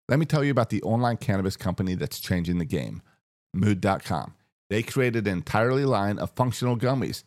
Let me tell you about the online cannabis company that's changing the game, Mood.com. They created an entirely line of functional gummies,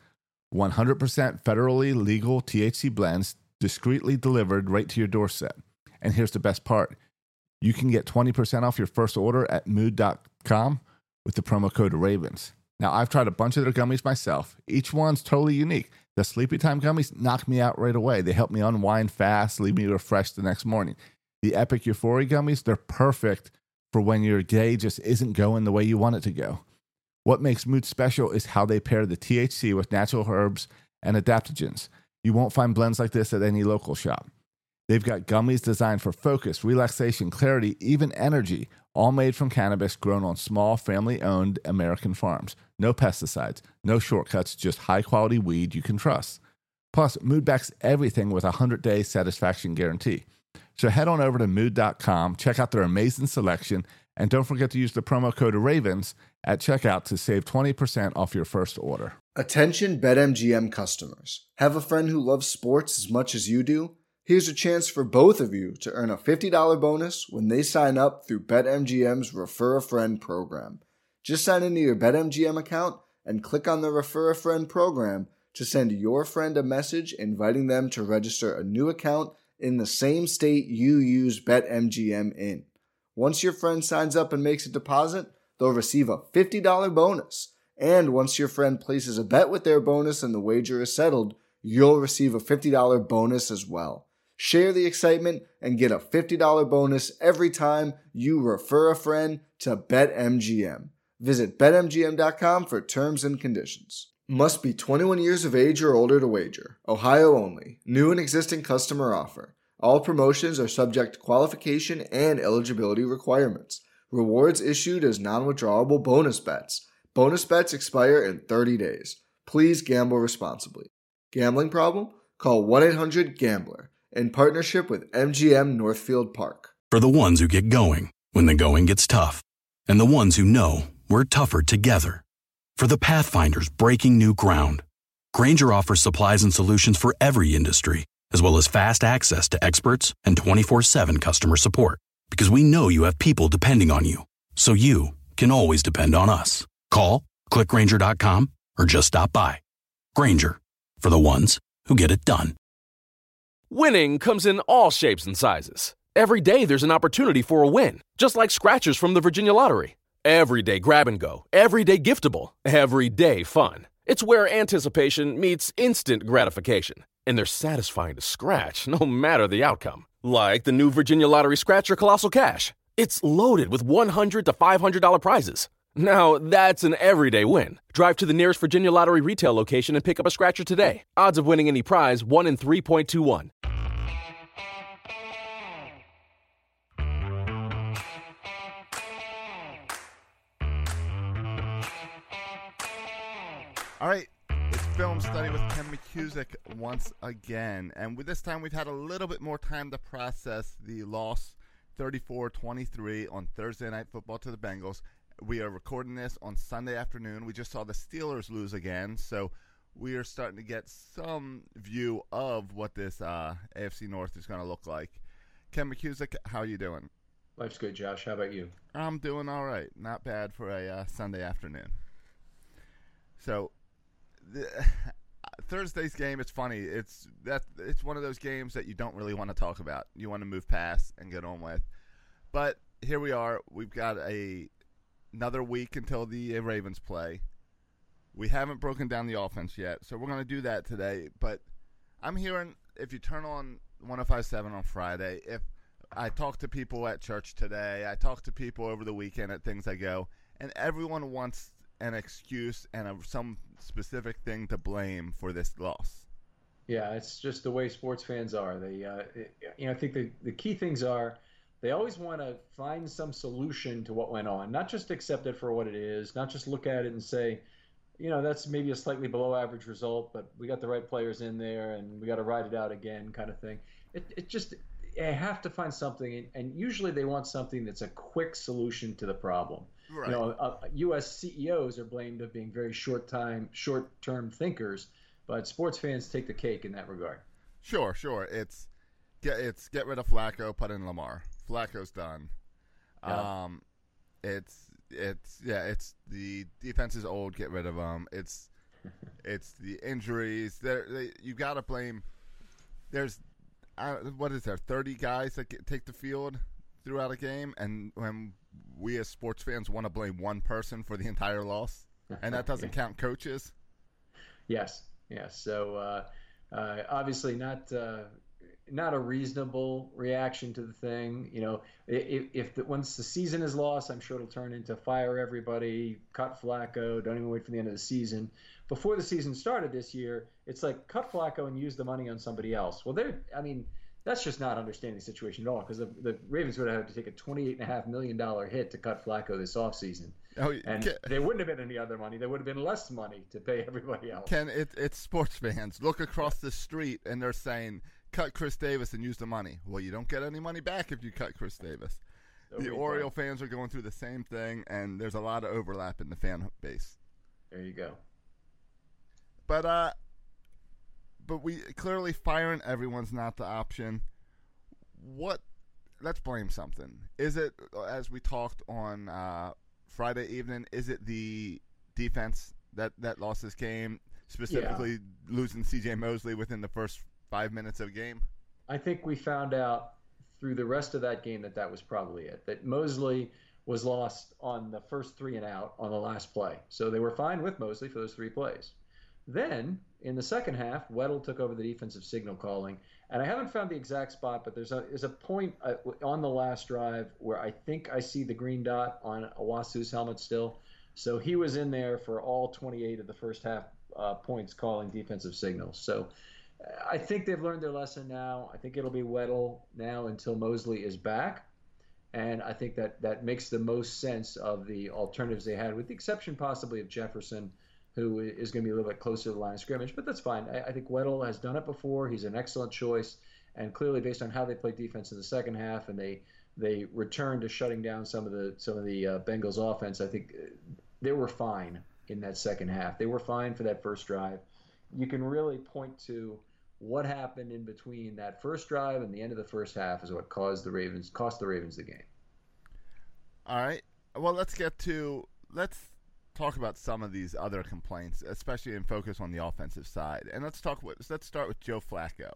100% federally legal THC blends discreetly delivered right to your doorstep. And here's the best part. You can get 20% off your first order at Mood.com with the promo code RAVENS. Now, I've tried a bunch of their gummies myself. Each one's totally unique. The Sleepy Time gummies knock me out right away. They help me unwind fast, leave me refreshed the next morning. The Epic Euphoria gummies, they're perfect for when your day just isn't going the way you want it to go. What makes Mood special is how they pair the THC with natural herbs and adaptogens. You won't find blends like this at any local shop. They've got gummies designed for focus, relaxation, clarity, even energy, all made from cannabis grown on small, family-owned American farms. No pesticides, no shortcuts, just high-quality weed you can trust. Plus, Mood backs everything with a 100-day satisfaction guarantee. So head on over to Mood.com, check out their amazing selection, and don't forget to use the promo code RAVENS at checkout to save 20% off your first order. Attention BetMGM customers. Have a friend who loves sports as much as you do? Here's a chance for both of you to earn a $50 bonus when they sign up through BetMGM's Refer a Friend program. Just sign into your BetMGM account and click on the Refer a Friend program to send your friend a message inviting them to register a new account in the same state you use BetMGM in. Once your friend signs up and makes a deposit, they'll receive a $50 bonus. And once your friend places a bet with their bonus and the wager is settled, you'll receive a $50 bonus as well. Share the excitement and get a $50 bonus every time you refer a friend to BetMGM. Visit BetMGM.com for terms and conditions. Must be 21 years of age or older to wager. Ohio only. New and existing customer offer. All promotions are subject to qualification and eligibility requirements. Rewards issued as non-withdrawable bonus bets. Bonus bets expire in 30 days. Please gamble responsibly. Gambling problem? Call 1-800-GAMBLER. In partnership with MGM Northfield Park. For the ones who get going when the going gets tough, and the ones who know we're tougher together. For the Pathfinders breaking new ground, Grainger offers supplies and solutions for every industry, as well as fast access to experts and 24/7 customer support. Because we know you have people depending on you, so you can always depend on us. Call, click Grainger.com, or just stop by. Grainger, for the ones who get it done. Winning comes in all shapes and sizes. Every day there's an opportunity for a win, just like scratchers from the Virginia Lottery. Every day grab and go, every day giftable, every day fun. It's where anticipation meets instant gratification, and they're satisfying to scratch no matter the outcome. Like the new Virginia Lottery Scratcher Colossal Cash. It's loaded with $100 to $500 prizes. Now, that's an everyday win. Drive to the nearest Virginia Lottery retail location and pick up a scratcher today. Odds of winning any prize, 1 in 3.21. All right, it's Film Study with Ken McCusick once again. And with this time, we've had a little bit more time to process the loss 34-23 on Thursday Night Football to the Bengals. We are recording this on Sunday afternoon. We just saw the Steelers lose again, so we are starting to get some view of what this AFC North is going to look like. Ken McCusick, how are you doing? Life's good, Josh. How about you? I'm doing all right. Not bad for a Sunday afternoon. So Thursday's game, it's funny. It's one of those games that you don't really want to talk about. You want to move past and get on with. But here we are. We've got another week until the Ravens play. We haven't broken down the offense yet, so we're going to do that today. But I'm hearing, if you turn on 105.7 on Friday, if I talk to people at church today, I talk to people over the weekend at Things I Go, and everyone wants an excuse and some specific thing to blame for this loss. Yeah, it's just the way sports fans are. They, I think the key things are they always want to find some solution to what went on, not just accept it for what it is, not just look at it and say, that's maybe a slightly below average result, but we got the right players in there and we got to ride it out again kind of thing. I have to find something, and usually they want something that's a quick solution to the problem. Right. U.S. CEOs are blamed of being very short-term thinkers, but sports fans take the cake in that regard. Sure. It's get rid of Flacco, put in Lamar. Flacco's done. Yeah. It's the defense is old. Get rid of them. It's the injuries. You got to blame. There's what is there? 30 guys that take the field throughout a game, and when we as sports fans want to blame one person for the entire loss, and that doesn't count coaches. Yes. So obviously not a reasonable reaction to the thing. Once the season is lost, I'm sure it'll turn into fire everybody, cut Flacco, don't even wait for the end of the season. Before the season started this year, it's like cut Flacco and use the money on somebody else. Well, that's just not understanding the situation at all, because the Ravens would have had to take a $28.5 million hit to cut Flacco this offseason. And there wouldn't have been any other money. There would have been less money to pay everybody else. Ken, it's sports fans. Look across the street, and they're saying, cut Chris Davis and use the money. Well, you don't get any money back if you cut Chris Davis. The Oriole fans are going through the same thing, and there's a lot of overlap in the fan base. There you go. But we clearly firing everyone's not the option. Let's blame something. Is it, as we talked on Friday evening, is it the defense that lost this game, specifically losing C.J. Mosley within the first 5 minutes of the game? I think we found out through the rest of that game that was probably it, that Mosley was lost on the first 3 and out on the last play. So they were fine with Mosley for those 3 plays. Then, in the second half, Weddle took over the defensive signal calling. And I haven't found the exact spot, but there's a point on the last drive where I think I see the green dot on Owasu's helmet still. So he was in there for all 28 of the first half points calling defensive signals. So I think they've learned their lesson now. I think it'll be Weddle now until Mosley is back. And I think that makes the most sense of the alternatives they had, with the exception possibly of Jefferson, who is going to be a little bit closer to the line of scrimmage. But that's fine. I think Weddle has done it before. He's an excellent choice. And clearly, based on how they played defense in the second half, and they returned to shutting down some of the Bengals offense, I think they were fine in that second half. They were fine for that first drive. You can really point to what happened in between that first drive and the end of the first half is what cost the Ravens the game. All right. Well, let's talk about some of these other complaints, especially in focus on the offensive side. And let's start with Joe Flacco.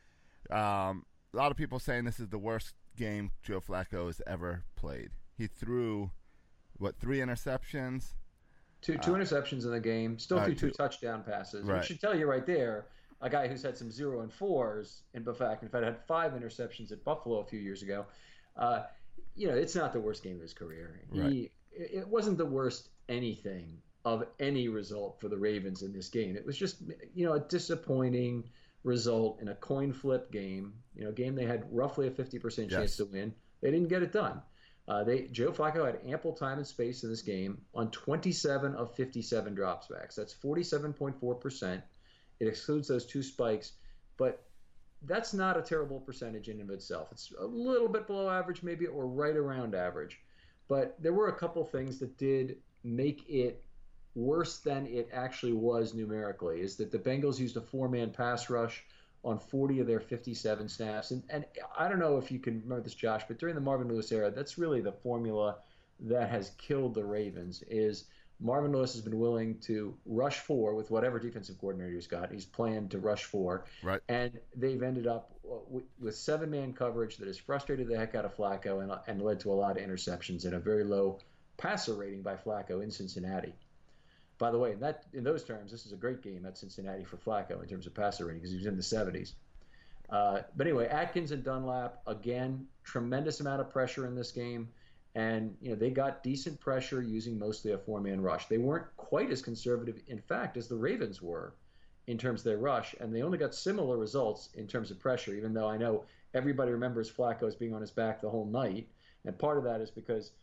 A lot of people saying this is the worst game Joe Flacco has ever played. He threw, 3 interceptions? Two interceptions in the game. Still threw 2 touchdown passes. Right. Which should tell you right there, a guy who's had some 0 and 4s, in fact, had 5 interceptions at Buffalo a few years ago. It's not the worst game of his career. Right. It wasn't the worst anything of any result for the Ravens in this game. It was just, a disappointing result in a coin flip game, a game they had roughly a 50% chance to win. They didn't get it done. Joe Flacco had ample time and space in this game on 27 of 57 dropbacks. That's 47.4%. It excludes those 2 spikes, but that's not a terrible percentage in and of itself. It's a little bit below average maybe, or right around average. But there were a couple things that did make it worse than it actually was numerically, is that the Bengals used a 4-man pass rush on 40 of their 57 snaps. And I don't know if you can remember this, Josh, but during the Marvin Lewis era, that's really the formula that has killed the Ravens, is Marvin Lewis has been willing to rush 4 with whatever defensive coordinator he's got. He's planned to rush 4. Right. And they've ended up with 7-man coverage that has frustrated the heck out of Flacco and led to a lot of interceptions and a very low passer rating by Flacco in Cincinnati. By the way, in those terms, this is a great game at Cincinnati for Flacco in terms of passer rating, because he was in the 70s. But anyway, Atkins and Dunlap, again, tremendous amount of pressure in this game. And they got decent pressure using mostly a 4-man rush. They weren't quite as conservative, in fact, as the Ravens were in terms of their rush, and they only got similar results in terms of pressure, even though I know everybody remembers Flacco as being on his back the whole night. And part of that is because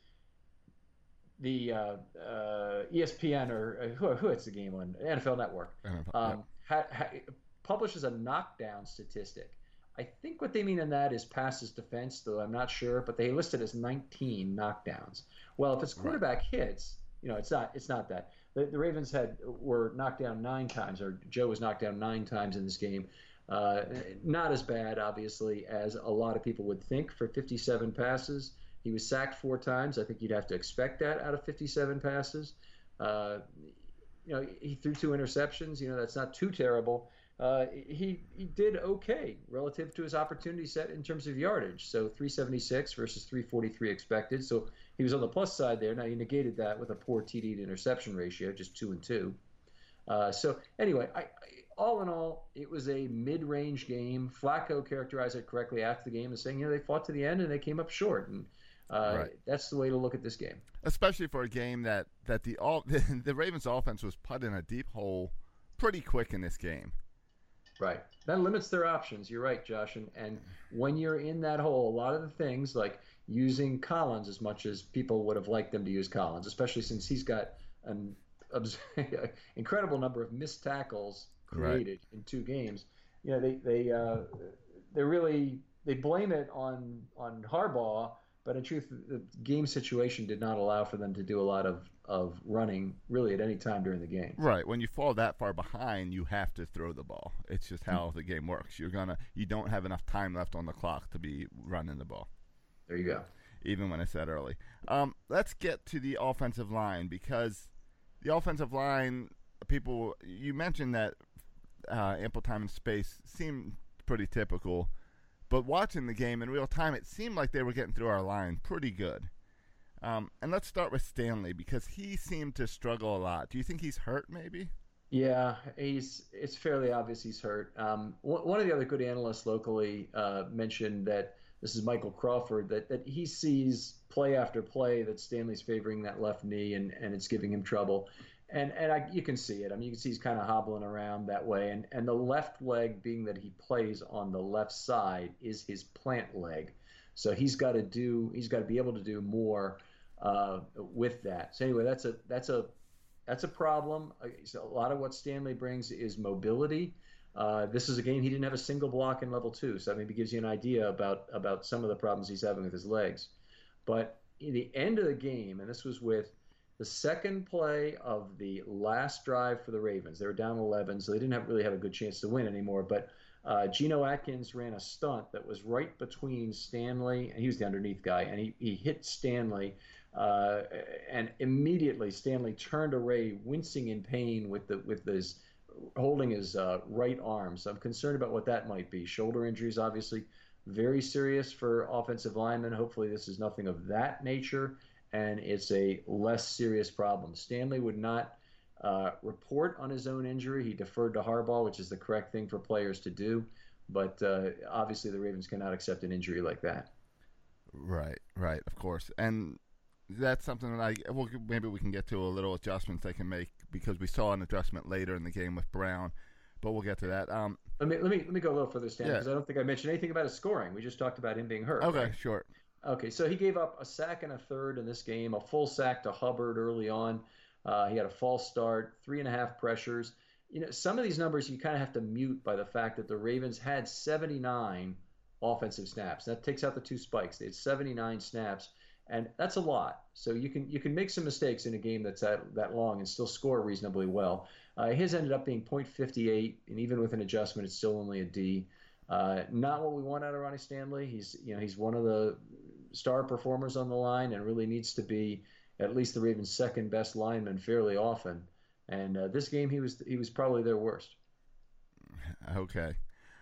the ESPN, or who hits the game on NFL Network, publishes a knockdown statistic. I think what they mean in that is passes defense, though I'm not sure, but they list it as 19 knockdowns. Well, if it's quarterback hits, it's not that. The Ravens were knocked down 9 times, or Joe was knocked down 9 times in this game. Not as bad, obviously, as a lot of people would think for 57 passes. He was sacked 4 times. I think you'd have to expect that out of 57 passes. He threw 2 interceptions. That's not too terrible. He did okay relative to his opportunity set in terms of yardage. So 376 versus 343 expected. So he was on the plus side there. Now, he negated that with a poor TD to interception ratio, just 2 and 2. So anyway, all in all, it was a mid-range game. Flacco characterized it correctly after the game and saying, they fought to the end and they came up short. And right. That's the way to look at this game. Especially for a game that the Ravens offense was put in a deep hole pretty quick in this game. Right. That limits their options. You're right, Josh. And when you're in that hole, a lot of the things like using Collins as much as people would have liked them to use Collins, especially since he's got an incredible number of missed tackles created in 2 games. They blame it on Harbaugh, but in truth, the game situation did not allow for them to do a lot of running really at any time during the game. Right. When you fall that far behind, you have to throw the ball. It's just how the game works. You don't have enough time left on the clock to be running the ball. There you go. Even when it's that early. Let's get to the offensive line, because the offensive line, you mentioned that ample time and space seemed pretty typical. But watching the game in real time, it seemed like they were getting through our line pretty good. And let's start with Stanley, because he seemed to struggle a lot. Do you think he's hurt, maybe? Yeah, it's fairly obvious he's hurt. One of the other good analysts locally mentioned that, this is Michael Crawford, that he sees play after play that Stanley's favoring that left knee and it's giving him trouble. And you can see it. I mean, you can see he's kind of hobbling around that way. And the left leg, being that he plays on the left side, is his plant leg. So he's got to be able to do more with that. So anyway, that's a problem. So a lot of what Stanley brings is mobility. This is a game he didn't have a single block in level 2. So that maybe gives you an idea about some of the problems he's having with his legs. But in the end of the game, and this was with the second play of the last drive for the Ravens. They were down 11, so they didn't really have a good chance to win anymore. But Geno Atkins ran a stunt that was right between Stanley, and he was the underneath guy, and he hit Stanley, and immediately Stanley turned away, wincing in pain with his holding his right arm. So I'm concerned about what that might be. Shoulder injuries, obviously, very serious for offensive linemen. Hopefully this is nothing of that nature, and it's a less serious problem. Stanley would not report on his own injury. He deferred to Harbaugh, which is the correct thing for players to do. But obviously the Ravens cannot accept an injury like that. Right, of course. And that's something that maybe we can get to a little adjustments they can make, because we saw an adjustment later in the game with Brown. But we'll get to that. Let me go a little further, Stan, because I don't think I mentioned anything about his scoring. We just talked about him being hurt. Okay, right? Sure. Okay, so he gave up a sack and a third in this game, a full sack to Hubbard early on. He had a false start, 3.5 pressures. Some of these numbers you kind of have to mute by the fact that the Ravens had 79 offensive snaps. That takes out the 2 spikes. They had 79 snaps, and that's a lot. So you can make some mistakes in a game that's that long and still score reasonably well. His ended up being .58, and even with an adjustment, it's still only a D. Not what we want out of Ronnie Stanley. He's one of the star performers on the line and really needs to be at least the Ravens' second best lineman fairly often. And this game, he was probably their worst. Okay.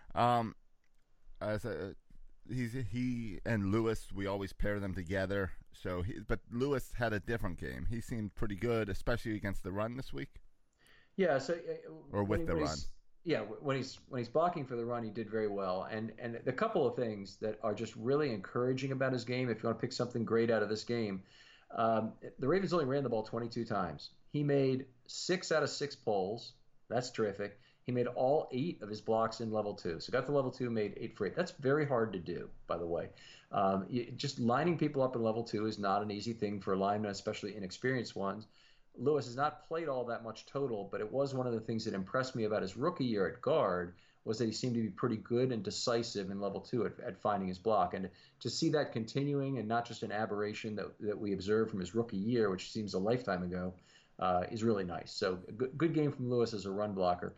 He and Lewis, we always pair them together. But Lewis had a different game. He seemed pretty good, especially against the run this week. Yeah. So or with the run. Yeah, when he's blocking for the run, he did very well. And the couple of things that are just really encouraging about his game, if you want to pick something great out of this game, the Ravens only ran the ball 22 times. He made 6 out of 6 pulls. That's terrific. He made all 8 of his blocks in level 2. So got to level 2, made 8 for 8. That's very hard to do, by the way. Just lining people up in level 2 is not an easy thing for linemen, especially inexperienced ones. Lewis has not played all that much total, but it was one of the things that impressed me about his rookie year at guard was that he seemed to be pretty good and decisive in level 2 at finding his block. And to see that continuing and not just an aberration that we observed from his rookie year, which seems a lifetime ago, is really nice. So good game from Lewis as a run blocker.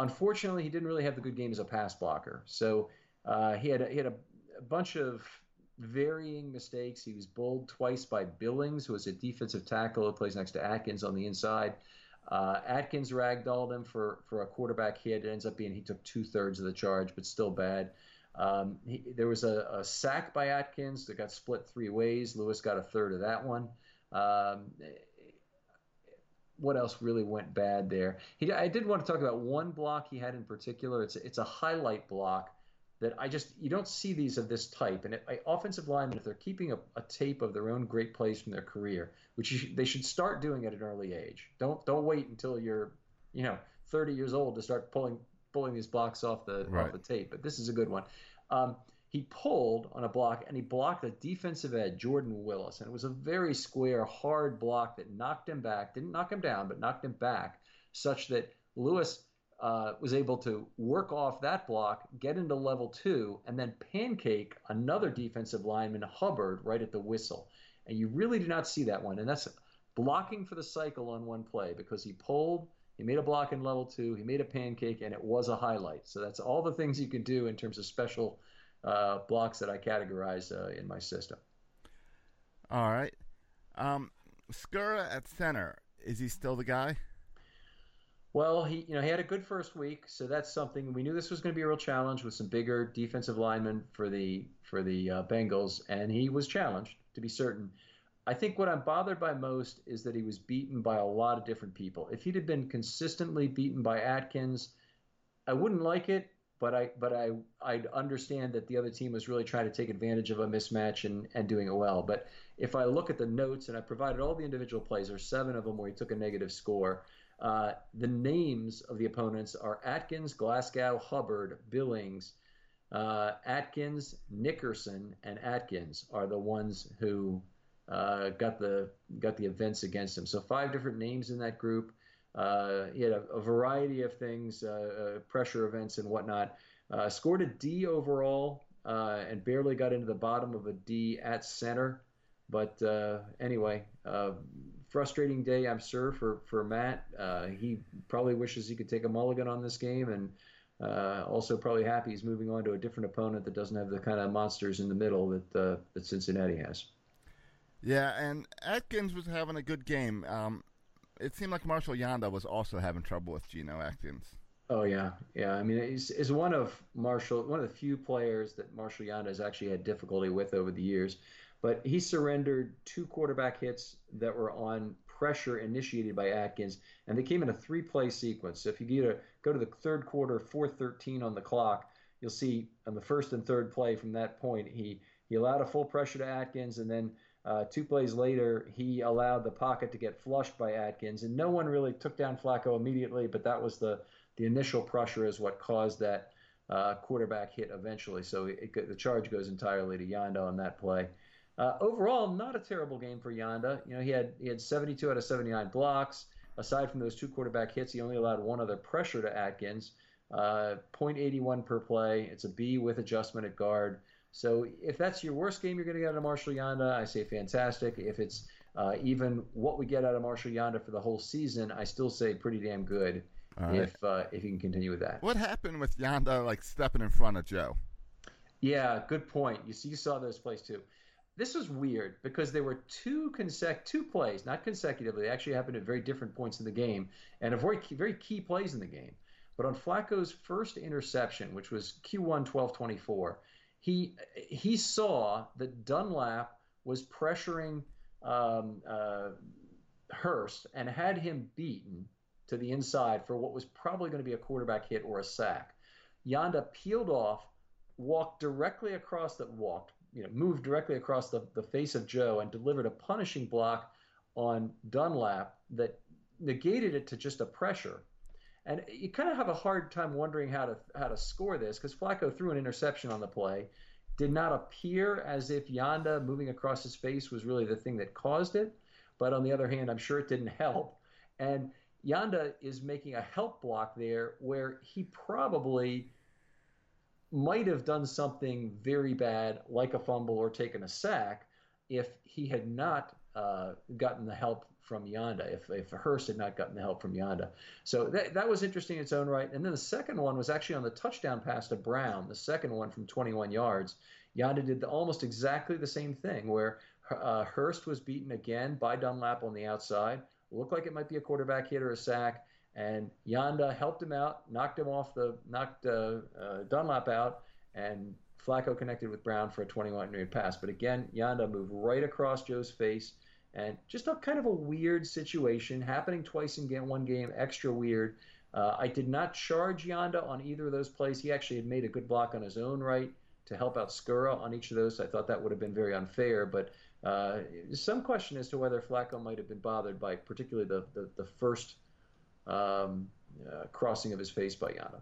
Unfortunately, he didn't really have the good game as a pass blocker. So he had a bunch of varying mistakes. He was bowled twice by Billings, who was a defensive tackle who plays next to Atkins on the inside. Atkins ragdolled him for a quarterback hit. It ends up being he took 2/3 of the charge, but still bad. There was a sack by Atkins that got split 3 ways. Lewis got 1/3 of that one. What else really went bad there? I did want to talk about one block he had in particular. It's a highlight block that you don't see these of this type. And offensive linemen, if they're keeping a tape of their own great plays from their career, which they should start doing at an early age. Don't wait until you're 30 years old to start pulling these blocks off the tape. But this is a good one. He pulled on a block, and he blocked a defensive end, Jordan Willis. And it was a very square, hard block that knocked him back. Didn't knock him down, but knocked him back, such that Lewis was able to work off that block, get into level 2, and then pancake another defensive lineman, Hubbard, right at the whistle. And you really do not see that one. And that's blocking for the cycle on one play, because he pulled, he made a block in level 2, he made a pancake, and it was a highlight. So that's all the things you can do in terms of special blocks that I categorize in my system. All right. Skura at center, is he still the guy? Well, he had a good first week, so that's something. We knew this was going to be a real challenge with some bigger defensive linemen for the Bengals, and he was challenged, to be certain. I think what I'm bothered by most is that he was beaten by a lot of different people. If he'd have been consistently beaten by Atkins, I wouldn't like it, but I'd understand that the other team was really trying to take advantage of a mismatch and doing it well. But if I look at the notes, and I provided all the individual plays, there's 7 of them where he took a negative score. The names of the opponents are Atkins, Glasgow, Hubbard, Billings, Atkins, Nickerson, and Atkins are the ones who got the events against him. So 5 different names in that group. He had a variety of things, pressure events and whatnot. Scored a D overall and barely got into the bottom of a D at center. But anyway, frustrating day, I'm sure, for Matt. He probably wishes he could take a mulligan on this game, and also probably happy he's moving on to a different opponent that doesn't have the kind of monsters in the middle that Cincinnati has. Yeah, and Atkins was having a good game. It seemed like Marshall Yanda was also having trouble with Geno Atkins. Oh yeah. I mean, he's one of the few players that Marshall Yanda has actually had difficulty with over the years. But he surrendered 2 quarterback hits that were on pressure initiated by Atkins, and they came in a 3-play sequence. So if you go to the third quarter, 4:13 on the clock, you'll see on the first and third play from that point, he allowed a full pressure to Atkins, and then 2 plays later, he allowed the pocket to get flushed by Atkins, and no one really took down Flacco immediately, but that was the initial pressure is what caused that quarterback hit eventually. So the charge goes entirely to Yanda on that play. Overall, not a terrible game for Yanda. He had 72 out of 79 blocks. Aside from those 2 quarterback hits, he only allowed 1 other pressure to Atkins. 0.81 per play. It's a B with adjustment at guard. So if that's your worst game you're going to get out of Marshall Yanda, I say fantastic. If it's even what we get out of Marshall Yanda for the whole season, I still say pretty damn good. Right. If you can continue with that. What happened with Yanda stepping in front of Joe? Yeah, good point. You saw those plays too. This was weird because there were 2 plays, not consecutively. They actually happened at very different points in the game and are very key plays in the game. But on Flacco's first interception, which was Q1 12-24, he saw that Dunlap was pressuring Hurst and had him beaten to the inside for what was probably going to be a quarterback hit or a sack. Yanda peeled off, moved directly across the face of Joe and delivered a punishing block on Dunlap that negated it to just a pressure. And you kind of have a hard time wondering how to score this because Flacco threw an interception on the play. Did not appear as if Yanda moving across his face was really the thing that caused it. But on the other hand, I'm sure it didn't help. And Yanda is making a help block there where he probably might have done something very bad, like a fumble or taken a sack, if he had not gotten the help from Yanda, if Hurst had not gotten the help from Yanda. So that was interesting in its own right. And then the second one was actually on the touchdown pass to Brown, the second one from 21 yards. Yanda did almost exactly the same thing, where Hurst was beaten again by Dunlap on the outside. Looked like it might be a quarterback hit or a sack, and Yanda helped him out, knocked Dunlap out, and Flacco connected with Brown for a 21-yard pass. But again, Yanda moved right across Joe's face, and just a kind of a weird situation happening twice in one game, extra weird. I did not charge Yanda on either of those plays. He actually had made a good block on his own right to help out Skura on each of those. I thought that would have been very unfair, but some question as to whether Flacco might have been bothered by particularly the first crossing of his face by Yanda.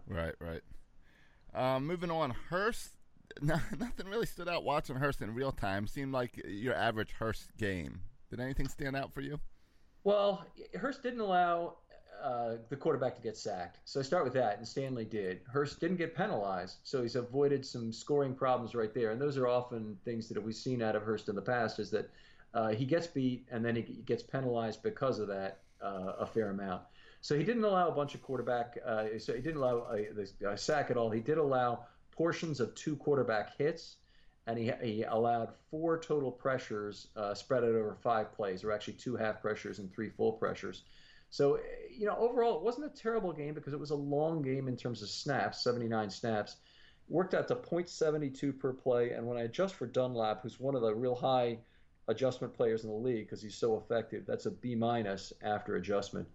Right. Moving on, Hurst. Nothing really stood out watching Hurst in real time. Seemed like your average Hurst game. Did anything stand out for you? Well, Hurst didn't allow the quarterback to get sacked. So I start with that, and Stanley did. Hurst didn't get penalized, so he's avoided some scoring problems right there. And those are often things that we've seen out of Hurst in the past, is that he gets beat and then he gets penalized because of that a fair amount. So he didn't allow a bunch of quarterback. So he didn't allow a sack at all. He did allow portions of 2 quarterback hits, and he allowed 4 total pressures spread out over 5 plays, or actually 2 half pressures and 3 full pressures. So, overall, it wasn't a terrible game because it was a long game in terms of snaps, 79 snaps. Worked out to 0.72 per play, and when I adjust for Dunlap, who's one of the real high adjustment players in the league because he's so effective, that's a B- after adjustment.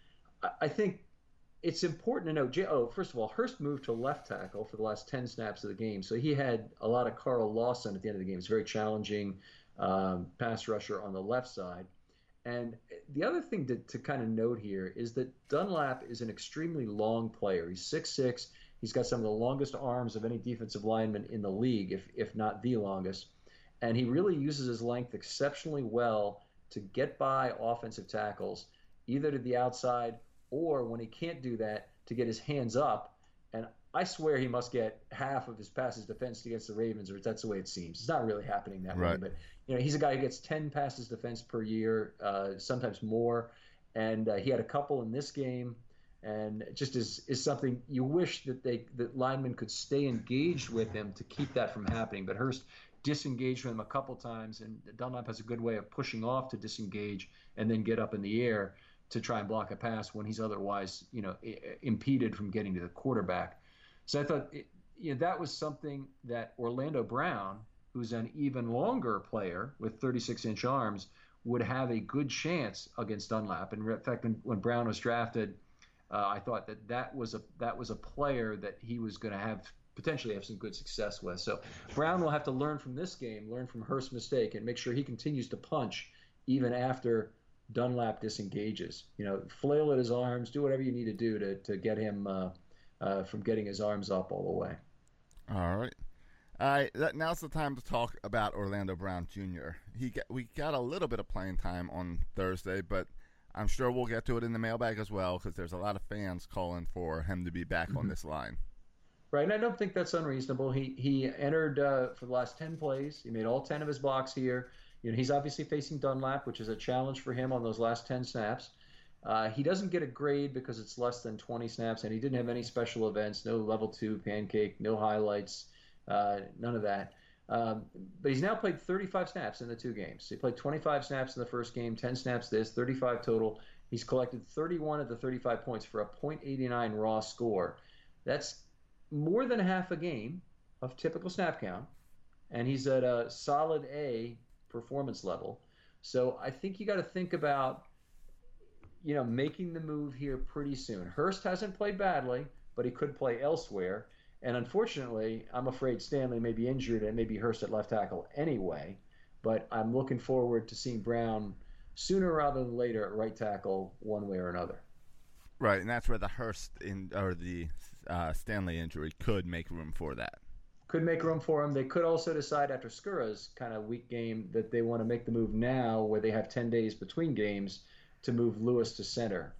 I think it's important to know, first of all, Hurst moved to left tackle for the last 10 snaps of the game, so he had a lot of Carl Lawson at the end of the game. It's a very challenging pass rusher on the left side. And the other thing to kind of note here is that Dunlap is an extremely long player. He's 6'6". He's got some of the longest arms of any defensive lineman in the league, if not the longest. And he really uses his length exceptionally well to get by offensive tackles, either to the outside or, when he can't do that, to get his hands up. And I swear he must get half of his passes defensed against the Ravens, or that's the way it seems. It's not really happening that way, but he's a guy who gets 10 passes defensed per year, sometimes more, and he had a couple in this game, and it just is something you wish that linemen could stay engaged with him to keep that from happening. But Hurst disengaged with him a couple times, and Dunlap has a good way of pushing off to disengage and then get up in the air to try and block a pass when he's otherwise, impeded from getting to the quarterback. So I thought that was something that Orlando Brown, who's an even longer player with 36-inch arms, would have a good chance against Dunlap. And in fact, when Brown was drafted, I thought that was a player that he was going to potentially have some good success with. So Brown will have to learn from this game, learn from Hurst's mistake, and make sure he continues to punch even after Dunlap disengages. Flail at his arms, do whatever you need to do to get him from getting his arms up all the way. All right. Now's the time to talk about Orlando Brown Jr. We got a little bit of playing time on Thursday, but I'm sure we'll get to it in the mailbag as well, because there's a lot of fans calling for him to be back on this line. Right, and I don't think that's unreasonable. He entered for the last 10 plays. He made all 10 of his blocks here. He's obviously facing Dunlap, which is a challenge for him on those last 10 snaps. He doesn't get a grade because it's less than 20 snaps, and he didn't have any special events, no level 2 pancake, no highlights, none of that. But he's now played 35 snaps in the 2 games. He played 25 snaps in the first game, 10 snaps this, 35 total. He's collected 31 of the 35 points for a .89 raw score. That's more than half a game of typical snap count, and he's at a solid A performance level. So I think you got to think about making the move here pretty soon. Hurst hasn't played badly, but he could play elsewhere. And unfortunately, I'm afraid Stanley may be injured and maybe Hurst at left tackle anyway. But I'm looking forward to seeing Brown sooner rather than later at right tackle, one way or another. Right, and that's where the Hurst the Stanley injury could make room for that. Could make room for him. They could also decide after Skura's kind of weak game that they want to make the move now, where they have 10 days between games, to move Lewis to center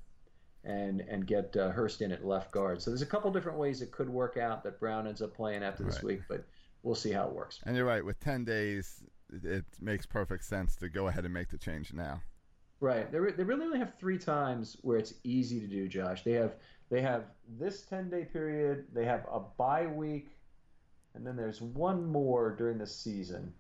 and get Hurst in at left guard. So there's a couple different ways it could work out that Brown ends up playing after this week, but we'll see how it works. And you're right, with 10 days, it makes perfect sense to go ahead and make the change now. Right. They really only have 3 times where it's easy to do, Josh. They have this 10-day period, they have a bye week, and then there's one more during the season.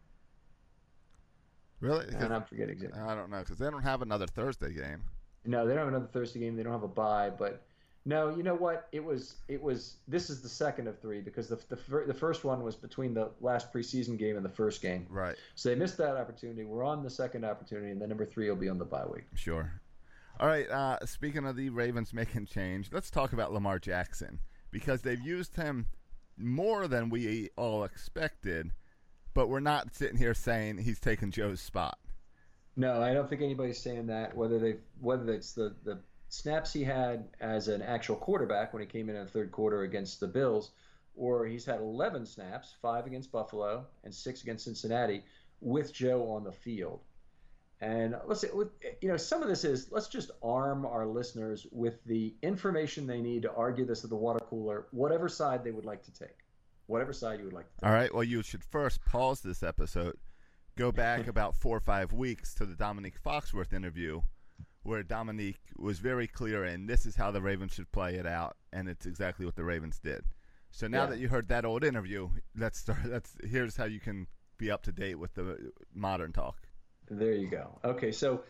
Really? And I'm forgetting exactly. I don't know, because they don't have another Thursday game. No, they don't have another Thursday game. They don't have a bye, but no, you know what? It was. This is the second of three because the first one was between the last preseason game and the first game. Right. So they missed that opportunity. We're on the second opportunity, and then number 3 will be on the bye week. Sure. All right. Speaking of the Ravens making change, let's talk about Lamar Jackson because they've used him more than we all expected, but we're not sitting here saying he's taking Joe's spot. No, I don't think anybody's saying that. Whether it's the snaps he had as an actual quarterback when he came in the third quarter against the Bills, or he's had 11 snaps, 5 against Buffalo and 6 against Cincinnati, with Joe on the field. And some of this is let's just arm our listeners with the information they need to argue this at the water cooler, whatever side they would like to take, whatever side you would like to take. All right. Well, you should first pause this episode. Go back about 4 or 5 weeks to the Dominique Foxworth interview where Dominique was very clear and this is how the Ravens should play it out, and it's exactly what the Ravens did. So now that you heard that old interview, here's how you can be up to date with the modern talk. There you go. Okay, so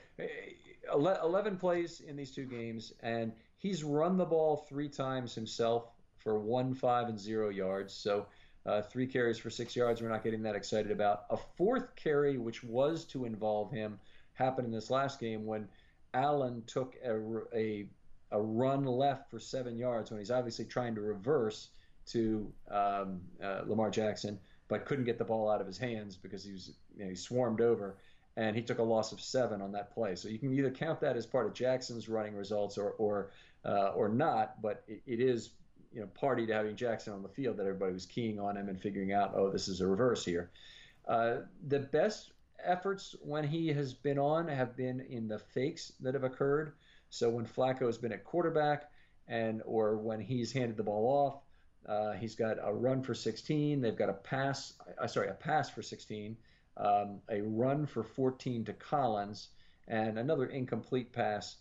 11 plays in these 2 games, and he's run the ball 3 times himself for 1, 5, and 0 yards. So 3 carries for 6 yards we're not getting that excited about. A 4th carry, which was to involve him, happened in this last game when Allen took a run left for 7 yards when he's obviously trying to reverse to Lamar Jackson, but couldn't get the ball out of his hands because he swarmed over, and he took a loss of 7 on that play. So you can either count that as part of Jackson's running results or not, but it is party to having Jackson on the field that everybody was keying on him and figuring out, oh, this is a reverse here. The best efforts when he has been on have been in the fakes that have occurred. So when Flacco has been at quarterback or when he's handed the ball off, he's got a run for 16. They've got a pass for 16, a run for 14 to Collins, and another incomplete pass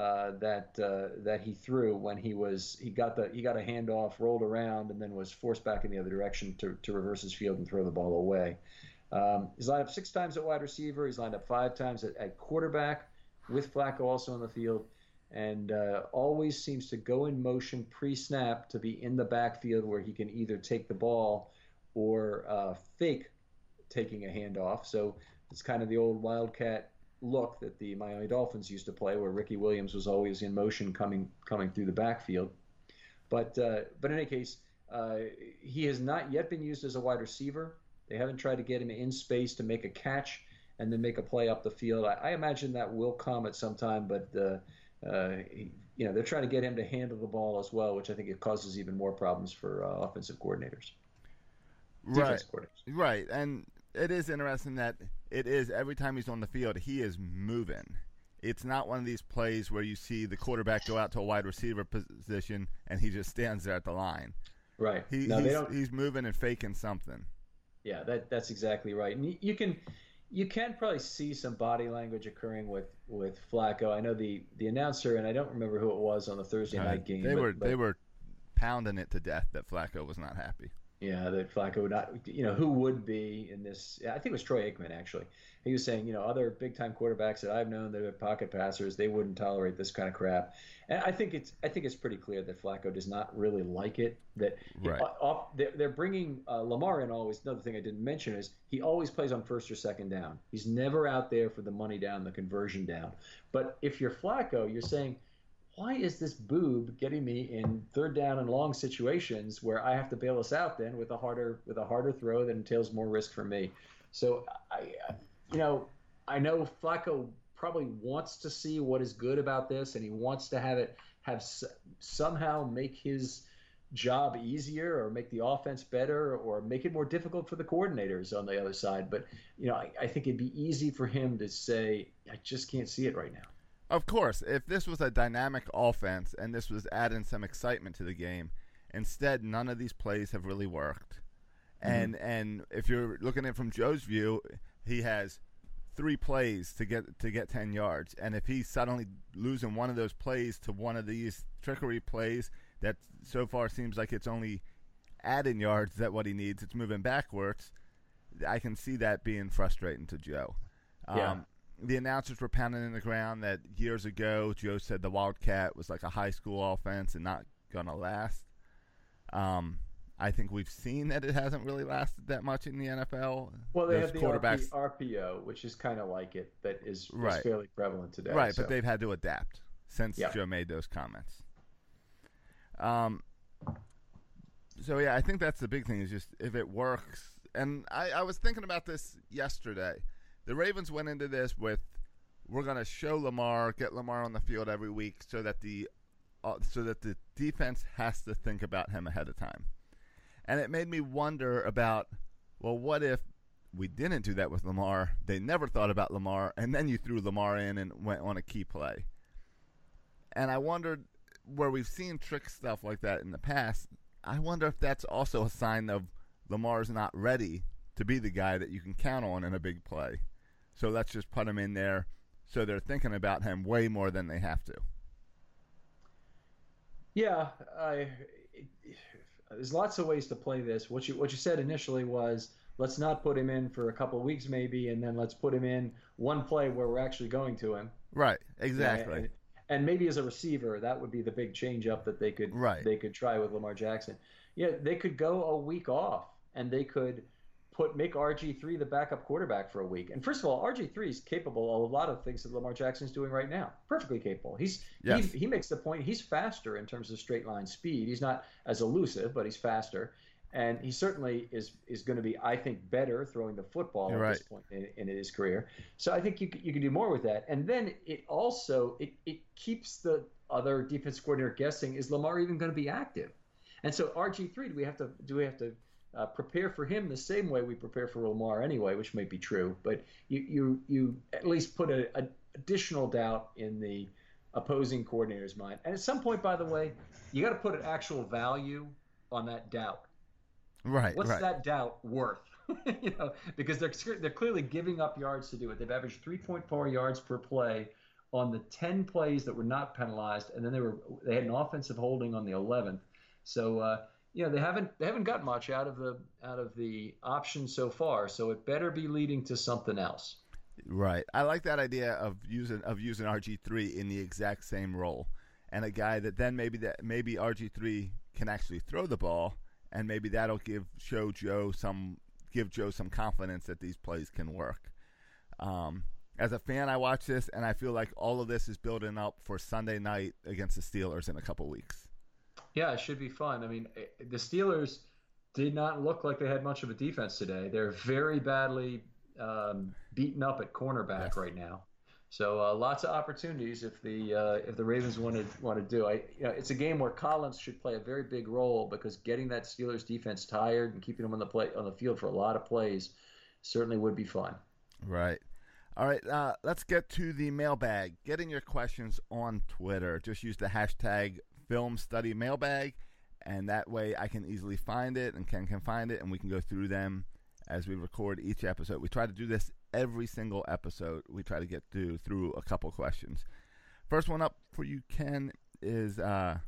that he threw when he got a handoff, rolled around, and then was forced back in the other direction to reverse his field and throw the ball away. He's lined up 6 times at wide receiver. He's lined up 5 times at quarterback with Flacco also on the field, and always seems to go in motion pre-snap to be in the backfield where he can either take the ball or fake taking a handoff. So it's kind of the old Wildcat look that the Miami Dolphins used to play, where Ricky Williams was always in motion coming through the backfield. But in any case, he has not yet been used as a wide receiver. They haven't tried to get him in space to make a catch and then make a play up the field. I imagine that will come at some time, but they're trying to get him to handle the ball as well, which I think it causes even more problems for offensive coordinators. Right, and it is interesting that it is every time he's on the field, he is moving. It's not one of these plays where you see the quarterback go out to a wide receiver position and he just stands there at the line. Right. He's moving and faking something. Yeah, that's exactly right. And you can probably see some body language occurring with Flacco. I know the announcer, and I don't remember who it was on the Thursday night game. They were pounding it to death that Flacco was not happy. Yeah, that Flacco would not, who would be in this? I think it was Troy Aikman, actually. He was saying, other big-time quarterbacks that I've known that are pocket passers, they wouldn't tolerate this kind of crap. And I think it's pretty clear that Flacco does not really like it. That they're bringing Lamar in always. Another thing I didn't mention is he always plays on first or second down. He's never out there for the money down, the conversion down. But if you're Flacco, you're saying, why is this boob getting me in third down and long situations where I have to bail us out then with a harder throw that entails more risk for me? So I know Flacco probably wants to see what is good about this, and he wants to somehow make his job easier or make the offense better or make it more difficult for the coordinators on the other side. But I think it'd be easy for him to say, I just can't see it right now. Of course, if this was a dynamic offense and this was adding some excitement to the game, instead none of these plays have really worked. Mm-hmm. And if you're looking at it from Joe's view, he has 3 plays to get 10 yards. And if he's suddenly losing one of those plays to one of these trickery plays that so far seems like it's only add in yards that what he needs. It's moving backwards. I can see that being frustrating to Joe. The announcers were pounding in the ground that years ago Joe said the Wildcat was like a high school offense and not going to last. I think we've seen that it hasn't really lasted that much in the NFL. Well, they have the RPO, which is kind of like it, that is fairly prevalent today. Right, so. But they've had to adapt since Joe made those comments. So, yeah, I think that's the big thing is just if it works. And I was thinking about this yesterday. The Ravens went into this with, we're going to show Lamar, get Lamar on the field every week so that the defense has to think about him ahead of time. And it made me wonder about, well, what if we didn't do that with Lamar? They never thought about Lamar, and then you threw Lamar in and went on a key play. And I wondered, where we've seen trick stuff like that in the past, I wonder if that's also a sign of Lamar's not ready to be the guy that you can count on in a big play. So let's just put him in there so they're thinking about him way more than they have to. Yeah, there's lots of ways to play this. What you said initially was, let's not put him in for a couple of weeks maybe, and then let's put him in one play where we're actually going to him. Right, exactly. And maybe as a receiver, that would be the big change up that they could try with Lamar Jackson. Yeah, they could go a week off, and they could make RG3 the backup quarterback for a week. And first of all, RG3 is capable of a lot of things that Lamar Jackson's doing right now. Perfectly capable. He makes the point, he's faster in terms of straight line speed. He's not as elusive, but he's faster. And he certainly is going to be, I think, better throwing the football at this point in his career. So I think you can do more with that. And then it also it keeps the other defense coordinator guessing, is Lamar even going to be active? And so RG3, do we have to prepare for him the same way we prepare for Lamar anyway, which may be true, but you at least put an additional doubt in the opposing coordinator's mind. And at some point, by the way, you got to put an actual value on that doubt. Right. What's that doubt worth? Because they're clearly giving up yards to do it. They've averaged 3.4 yards per play on the 10 plays that were not penalized, and then they had an offensive holding on the 11th. So they haven't got much out of the option so far. So it better be leading to something else. Right. I like that idea of using RG3 in the exact same role, and a guy that then maybe RG3 can actually throw the ball. And maybe that'll give Joe some confidence that these plays can work. As a fan, I watch this, and I feel like all of this is building up for Sunday night against the Steelers in a couple weeks. Yeah, it should be fun. I mean, the Steelers did not look like they had much of a defense today. They're very badly beaten up at cornerback right now. So lots of opportunities if the Ravens want to do. It's a game where Collins should play a very big role, because getting that Steelers defense tired and keeping them on the field for a lot of plays certainly would be fun. Right. All right. Let's get to the mailbag. Get in your questions on Twitter. Just use the hashtag #FilmStudyMailbag, and that way I can easily find it and Ken can find it, and we can go through them as we record each episode. We try to do this every single episode. We try to get through a couple questions. First one up for you, Ken, is how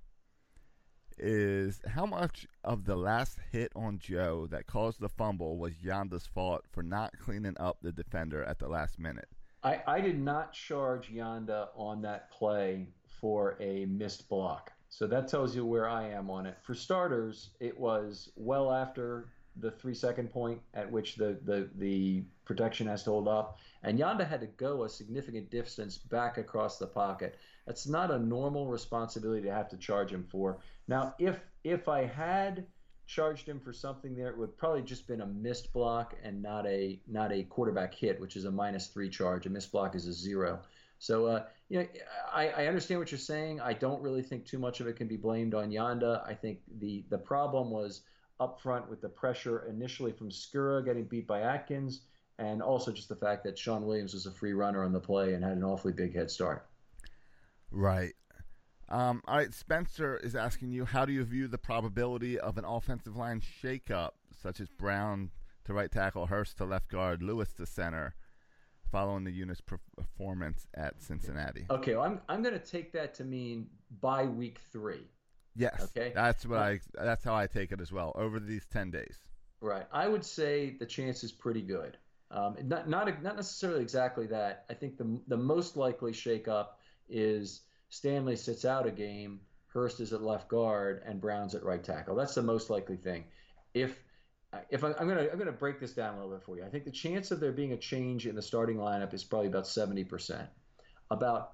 much of the last hit on Joe that caused the fumble was Yanda's fault for not cleaning up the defender at the last minute? I did not charge Yanda on that play for a missed block. So that tells you where I am on it. For starters, it was well after the 3-second point at which the protection has to hold up, and Yanda had to go a significant distance back across the pocket. That's not a normal responsibility to have to charge him for. Now, if I had charged him for something there, it would probably just been a missed block and not a quarterback hit, which is a -3 charge. A missed block is a 0. So I understand what you're saying. I don't really think too much of it can be blamed on Yanda. I think the problem was up front with the pressure initially from Skura getting beat by Atkins, and also just the fact that Sean Williams was a free runner on the play and had an awfully big head start. Right. All right, Spencer is asking you, how do you view the probability of an offensive line shakeup, such as Brown to right tackle, Hurst to left guard, Lewis to center, following the unit's performance at Cincinnati? Okay, well, I'm going to take that to mean by week 3. Yes. Okay. That's how I take it as well over these 10 days. Right. I would say the chance is pretty good. Not necessarily exactly that. I think the most likely shakeup is Stanley sits out a game, Hurst is at left guard, and Brown's at right tackle. That's the most likely thing. If I'm gonna break this down a little bit for you. I think the chance of there being a change in the starting lineup is probably about 70%. About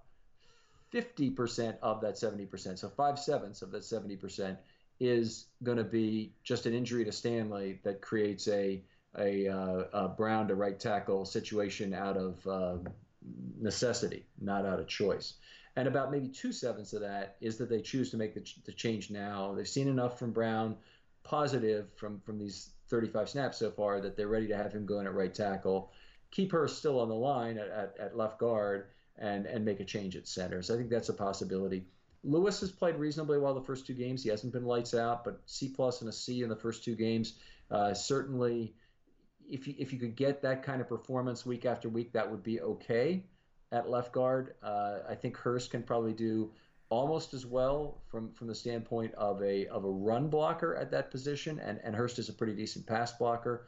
50% of that 70%, so 5/7 of that 70%, is going to be just an injury to Stanley that creates a Brown to right tackle situation out of necessity, not out of choice. And about maybe 2/7 of that is that they choose to make the change now. They've seen enough from Brown, positive from these 35 snaps so far, that they're ready to have him go in at right tackle, keep Hurst still on the line at left guard, and make a change at center. So I think that's a possibility. Lewis has played reasonably well the first 2 games. He hasn't been lights out, but C+ and a C in the first 2 games. Certainly, if you could get that kind of performance week after week, that would be okay at left guard. I think Hurst can probably do almost as well from the standpoint of a run blocker at that position, and Hurst is a pretty decent pass blocker.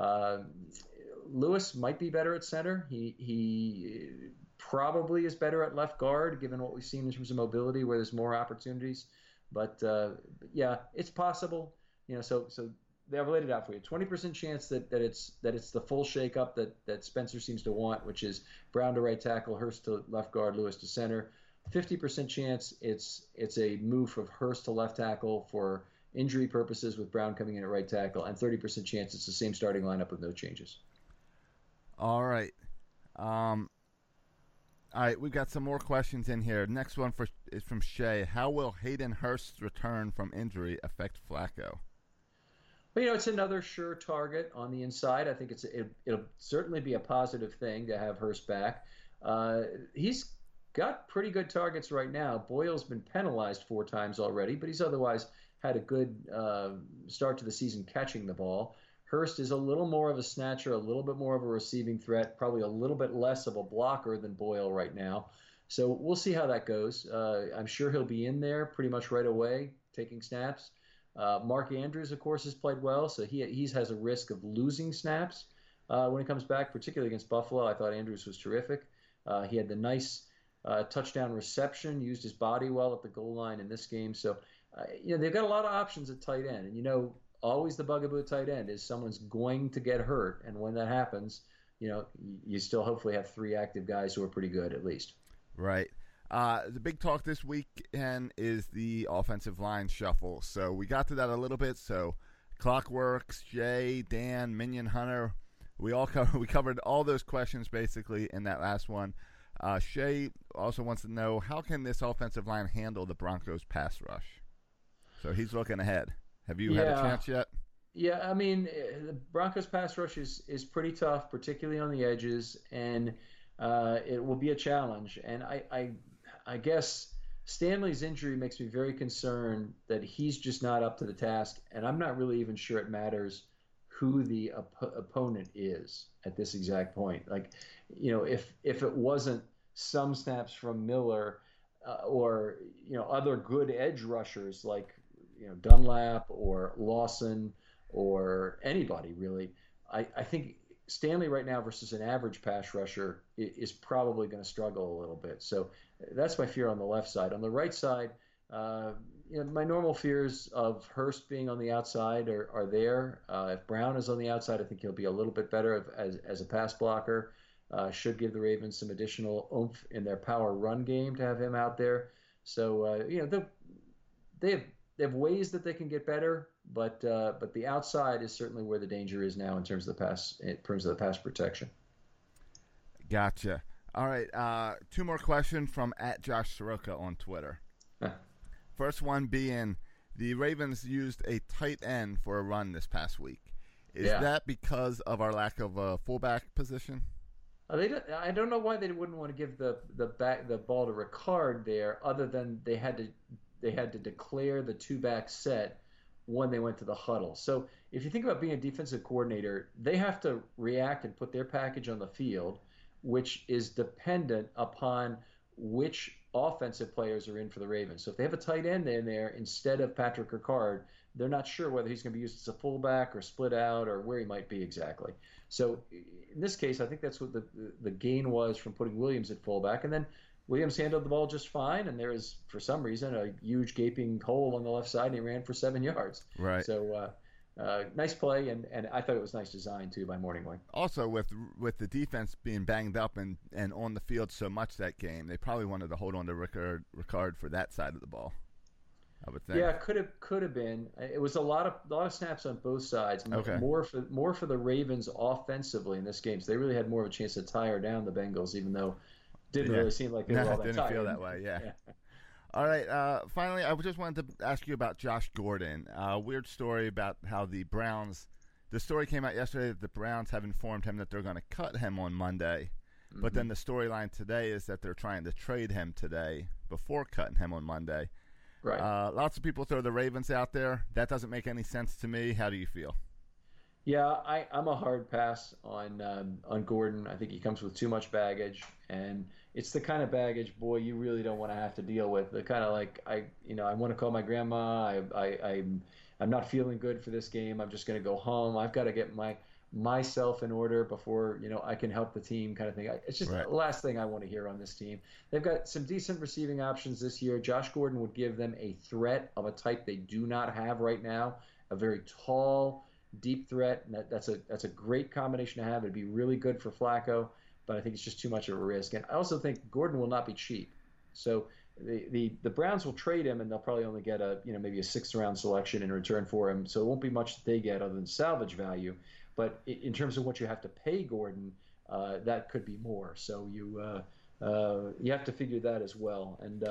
Lewis might be better at center. He probably is better at left guard, given what we've seen in terms of mobility, where there's more opportunities. But yeah, it's possible. So they've laid it out for you. 20% chance that it's the full shakeup that Spencer seems to want, which is Brown to right tackle, Hurst to left guard, Lewis to center. 50% chance it's a move of Hurst to left tackle for injury purposes, with Brown coming in at right tackle, and 30% chance it's the same starting lineup with no changes. All right. All right, we've got some more questions in here. Next one is from Shay. How will Hayden Hurst's return from injury affect Flacco? Well, it's another sure target on the inside. I think it'll certainly be a positive thing to have Hurst back. He's got pretty good targets right now. Boyle's been penalized 4 times already, but he's otherwise had a good start to the season catching the ball. Hurst is a little more of a snatcher, a little bit more of a receiving threat, probably a little bit less of a blocker than Boyle right now. So we'll see how that goes. I'm sure he'll be in there pretty much right away, taking snaps. Mark Andrews, of course, has played well, so he has a risk of losing snaps when he comes back, particularly against Buffalo. I thought Andrews was terrific. He had the nice touchdown reception, used his body well at the goal line in this game. So, they've got a lot of options at tight end. And, always the bugaboo at tight end is someone's going to get hurt. And when that happens, you still hopefully have 3 active guys who are pretty good at least. Right. The big talk this weekend is the offensive line shuffle. So we got to that a little bit. So Clockworks, Jay, Dan, Minion Hunter, we covered all those questions basically in that last one. Shay also wants to know, how can this offensive line handle the Broncos pass rush? So he's looking ahead. Have you had a chance yet? Yeah, I mean, the Broncos pass rush is pretty tough, particularly on the edges, and it will be a challenge. And I guess Stanley's injury makes me very concerned that he's just not up to the task, and I'm not really even sure it matters who the opponent is at this exact point. Like, if it wasn't some snaps from Miller or other good edge rushers like Dunlap or Lawson or anybody really, I think Stanley right now versus an average pass rusher is probably going to struggle a little bit. So that's my fear on the left side. On the right side, my normal fears of Hurst being on the outside are there. If Brown is on the outside, I think he'll be a little bit better as a pass blocker. Should give the Ravens some additional oomph in their power run game to have him out there. So they have ways that they can get better, but the outside is certainly where the danger is now in terms of the pass protection. Gotcha. All right, 2 more questions from @Josh Soroka on Twitter. First one being, the Ravens used a tight end for a run this past week. Is that because of our lack of a fullback position? I don't know why they wouldn't want to give the ball to Ricard there, other than they had to declare the 2-back set when they went to the huddle. So if you think about being a defensive coordinator, they have to react and put their package on the field, which is dependent upon which offensive players are in for the Ravens. So if they have a tight end in there instead of Patrick Ricard, they're not sure whether he's going to be used as a fullback or split out or where he might be exactly. So in this case, I think that's what the gain was from putting Williams at fullback. And then Williams handled the ball just fine, and there was, for some reason, a huge gaping hole on the left side, and he ran for 7 yards. Right. So nice play, and I thought it was nice design, too, by Morningway. Also, with the defense being banged up and on the field so much that game, they probably wanted to hold on to Ricard for that side of the ball, I would think. Yeah, could have been. It was a lot of snaps on both sides. Okay. More for the Ravens offensively in this game. So they really had more of a chance to tire down the Bengals, even though it didn't really seem like they were all that didn't tired. feel that way. Yeah. All right. Finally, I just wanted to ask you about Josh Gordon. Weird story about how the Browns. The story came out yesterday that the Browns have informed him that they're going to cut him on Monday. Mm-hmm. But then the storyline today is that they're trying to trade him today before cutting him on Monday. Right. Lots of people throw the Ravens out there. That doesn't make any sense to me. How do you feel? Yeah, I'm a hard pass on Gordon. I think he comes with too much baggage, and it's the kind of baggage, boy, you really don't want to have to deal with. The kind of like I want to call my grandma. I'm not feeling good for this game. I'm just going to go home. I've got to get myself in order before I can help the team, kind of thing. It's just the last thing I want to hear on this team. They've got some decent receiving options this year. Josh Gordon would give them a threat of a type they do not have right now, a very tall, deep threat. And that's a great combination to have. It'd be really good for Flacco, but I think it's just too much of a risk. And I also think Gordon will not be cheap. So the Browns will trade him, and they'll probably only get maybe a 6th round selection in return for him. So it won't be much that they get other than salvage value. But in terms of what you have to pay Gordon, that could be more. So you have to figure that as well. And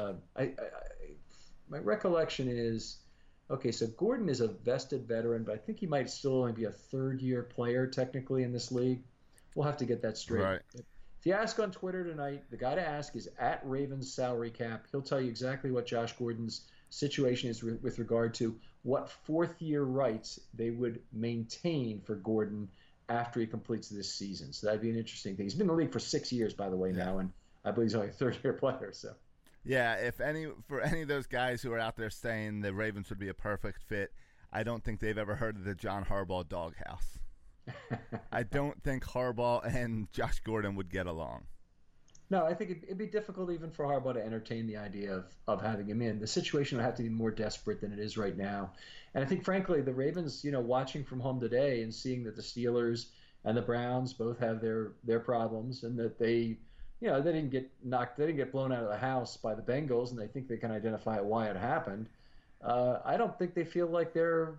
my recollection is, okay, so Gordon is a vested veteran, but I think he might still only be a 3rd-year player technically in this league. We'll have to get that straight. Right. If you ask on Twitter tonight, the guy to ask is at Ravens salary cap. He'll tell you exactly what Josh Gordon's situation is with regard to what 4th-year rights they would maintain for Gordon after he completes this season. So that'd be an interesting thing. He's been in the league for 6 years, by the way, now, and I believe he's only a 3rd-year player. So. Yeah, for any of those guys who are out there saying the Ravens would be a perfect fit, I don't think they've ever heard of the John Harbaugh doghouse. I don't think Harbaugh and Josh Gordon would get along. No, I think it'd be difficult even for Harbaugh to entertain the idea of having him in. The situation would have to be more desperate than it is right now. And I think, frankly, the Ravens, watching from home today and seeing that the Steelers and the Browns both have their problems, and that they didn't get blown out of the house by the Bengals, and they think they can identify why it happened. I don't think they feel like they're,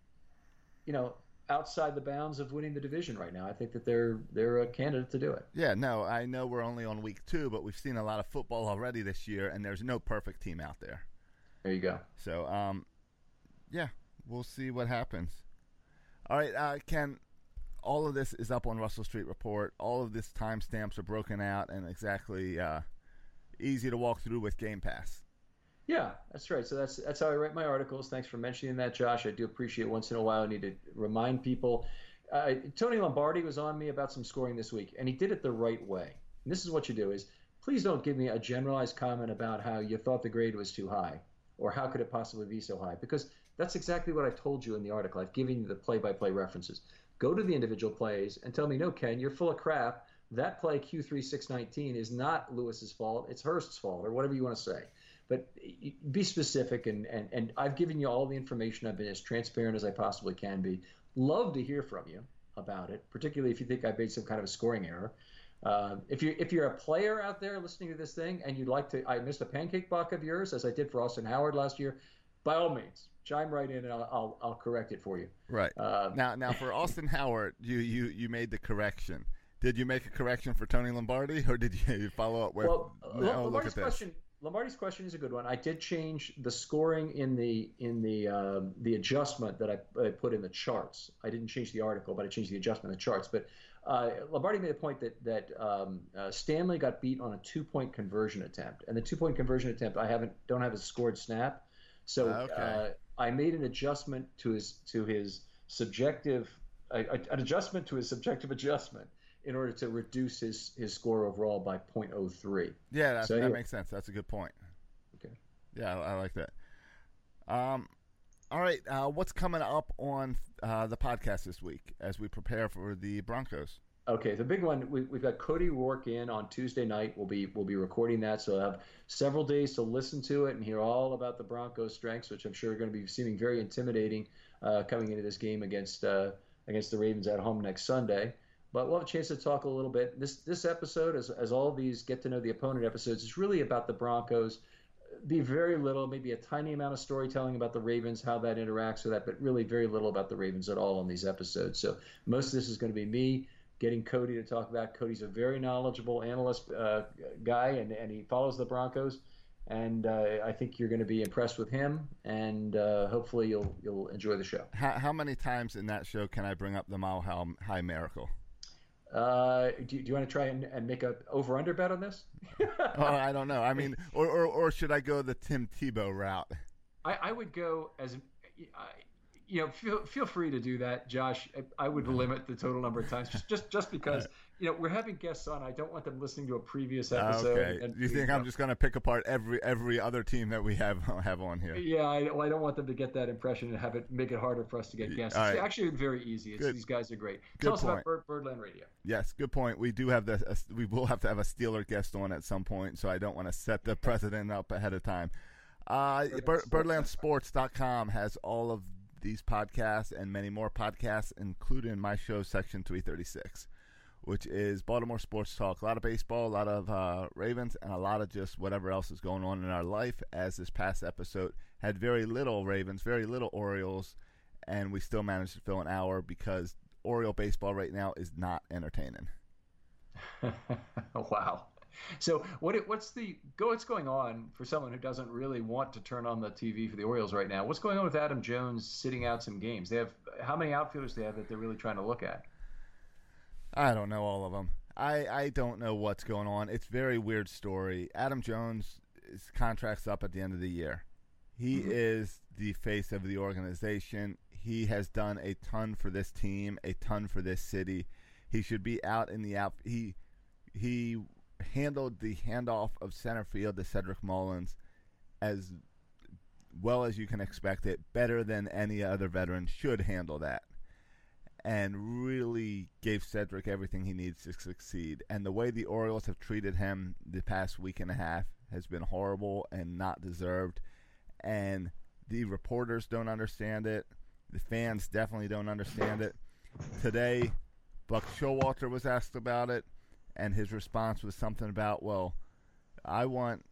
outside the bounds of winning the division right now. I think that they're a candidate to do it. Yeah, no, I know we're only on week 2, but we've seen a lot of football already this year, and there's no perfect team out there. There you go. So, yeah, we'll see what happens. All right, Ken, all of this is up on Russell Street Report. All of this timestamps are broken out and exactly easy to walk through with Game Pass. Yeah, that's right. So that's how I write my articles. Thanks for mentioning that, Josh. I do appreciate it. Once in a while I need to remind people. Tony Lombardi was on me about some scoring this week, and he did it the right way. And this is what you do is, please don't give me a generalized comment about how you thought the grade was too high or how could it possibly be so high, because that's exactly what I told you in the article. I've given you the play-by-play references. Go to the individual plays and tell me, no, Ken, you're full of crap. That play Q3619 is not Lewis's fault. It's Hurst's fault, or whatever you want to say. But be specific, and I've given you all the information. I've been as transparent as I possibly can be. Love to hear from you about it, particularly if you think I made some kind of a scoring error. If you're a player out there listening to this thing and you'd like to, I missed a pancake buck of yours, as I did for Austin Howard last year, by all means, chime right in and I'll correct it for you. Right. Now for Austin Howard, you made the correction. Did you make a correction for Tony Lombardi, or did you follow up with? Well, Lombardi's question is a good one. I did change the scoring in the adjustment that I put in the charts. I didn't change the article, but I changed the adjustment in the charts. But Lombardi made a point that Stanley got beat on a 2-point conversion attempt, and the 2-point conversion attempt don't have a scored snap. So I made an adjustment to his subjective adjustment in order to reduce his score overall by 0.03. Yeah, that makes sense. That's a good point. Okay. Yeah, I like that. All right, what's coming up on the podcast this week as we prepare for the Broncos? Okay, the big one, we've got Cody Rourke in on Tuesday night. We'll be recording that, so I'll have several days to listen to it and hear all about the Broncos' strengths, which I'm sure are going to be seeming very intimidating coming into this game against the Ravens at home next Sunday. But we'll have a chance to talk a little bit. This episode, as all of these get to know the opponent episodes, is really about the Broncos. Be very little, maybe a tiny amount of storytelling about the Ravens, how that interacts with that, but really very little about the Ravens at all on these episodes. So most of this is going to be me getting Cody to talk about. Cody's a very knowledgeable analyst guy, and he follows the Broncos. And I think you're going to be impressed with him, and hopefully you'll enjoy the show. How many times in that show can I bring up the Mile High Miracle? Do you want to try and make a over-under bet on this? I don't know. I mean, or should I go the Tim Tebow route? I would go as feel free to do that, Josh. I would limit the total number of times just because we're having guests on. I don't want them listening to a previous episode. Okay. You think I'm just going to pick apart every other team that we have on here? Yeah, I don't want them to get that impression and make it harder for us to get guests. It's actually very easy. These guys are great. Tell us about Birdland Radio. Yes, good point. We do have we will have to have a Steeler guest on at some point, so I don't want to set the precedent up ahead of time. Birdlandsports.com has all of these podcasts and many more podcasts, including my show, Section 336, which is Baltimore sports talk. A lot of baseball, a lot of Ravens, and a lot of just whatever else is going on in our life, as this past episode had very little Ravens, very little Orioles, and we still managed to fill an hour because Oriole baseball right now is not entertaining. Wow. So what's going on for someone who doesn't really want to turn on the TV for the Orioles right now? What's going on with Adam Jones sitting out some games? They have how many outfielders do they have that they're really trying to look at? I don't know all of them. I don't know what's going on. It's a very weird story. Adam Jones, his contract's up at the end of the year. He is the face of the organization. He has done a ton for this team, a ton for this city. He should be out in the out. He handled the handoff of center field to Cedric Mullins as well as you can expect it, better than any other veteran should handle that, and really gave Cedric everything he needs to succeed. And the way the Orioles have treated him the past week and a half has been horrible and not deserved, and the reporters don't understand it. The fans definitely don't understand it. Today, Buck Showalter was asked about it, and his response was something about, well, I want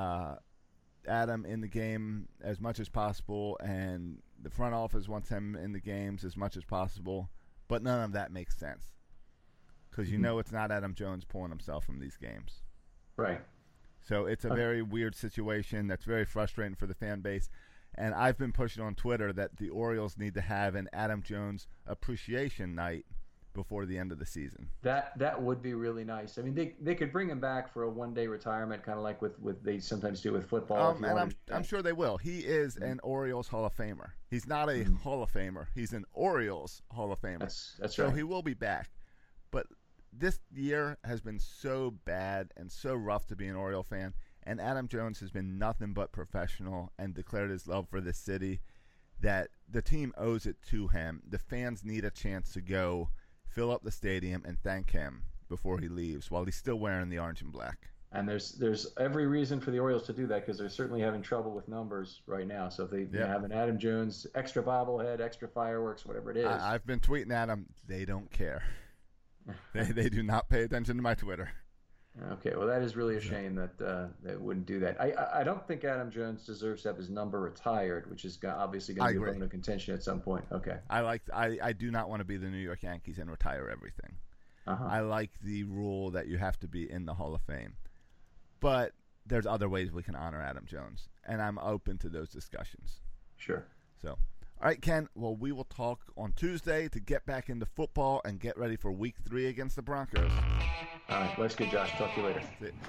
Adam in the game as much as possible, and the front office wants him in the games as much as possible, but none of that makes sense because it's not Adam Jones pulling himself from these games. Right. So it's a very weird situation that's very frustrating for the fan base, and I've been pushing on Twitter that the Orioles need to have an Adam Jones appreciation night before the end of the season. That would be really nice. I mean, they could bring him back for a one-day retirement, kind of like with they sometimes do with football. And I'm sure they will. He is an Orioles Hall of Famer. He's not a Hall of Famer. He's an Orioles Hall of Famer. That's right. So he will be back. But this year has been so bad and so rough to be an Oriole fan, and Adam Jones has been nothing but professional and declared his love for this city, that the team owes it to him. The fans need a chance to go fill up the stadium and thank him before he leaves while he's still wearing the orange and black. And there's every reason for the Orioles to do that because they're certainly having trouble with numbers right now. So if they have an Adam Jones extra bobblehead, extra fireworks, whatever it is. I've been tweeting at them. They don't care. They do not pay attention to my Twitter. Okay, well, that is really a shame that they wouldn't do that. I don't think Adam Jones deserves to have his number retired, which is obviously going to be a bone of contention at some point. Okay. I do not want to be the New York Yankees and retire everything. I like the rule that you have to be in the Hall of Fame. But there's other ways we can honor Adam Jones, and I'm open to those discussions. Sure. So, all right, Ken, well, we will talk on Tuesday to get back into football and get ready for Week 3 against the Broncos. All right, let's get Josh. Talk to you later. That's it.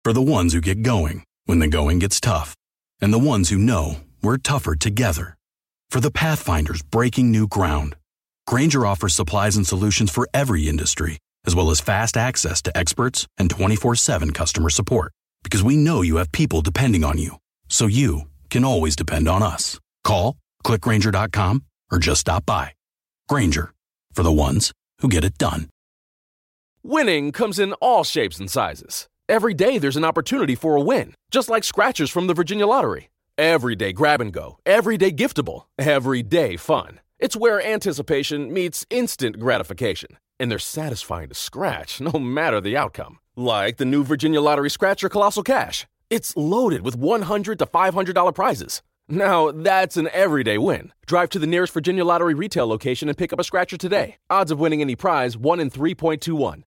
For the ones who get going when the going gets tough. And the ones who know we're tougher together. For the Pathfinders breaking new ground. Grainger offers supplies and solutions for every industry, as well as fast access to experts and 24/7 customer support. Because we know you have people depending on you. So you can always depend on us. Call, clickgrainger.com, or just stop by. Grainger, for the ones who get it done. Winning comes in all shapes and sizes. Every day there's an opportunity for a win, just like scratchers from the Virginia Lottery. Every day grab and go, every day giftable, every day fun. It's where anticipation meets instant gratification. And they're satisfying to scratch, no matter the outcome. Like the new Virginia Lottery Scratcher Colossal Cash. It's loaded with $100 to $500 prizes. Now, that's an everyday win. Drive to the nearest Virginia Lottery retail location and pick up a scratcher today. Odds of winning any prize, 1 in 3.21.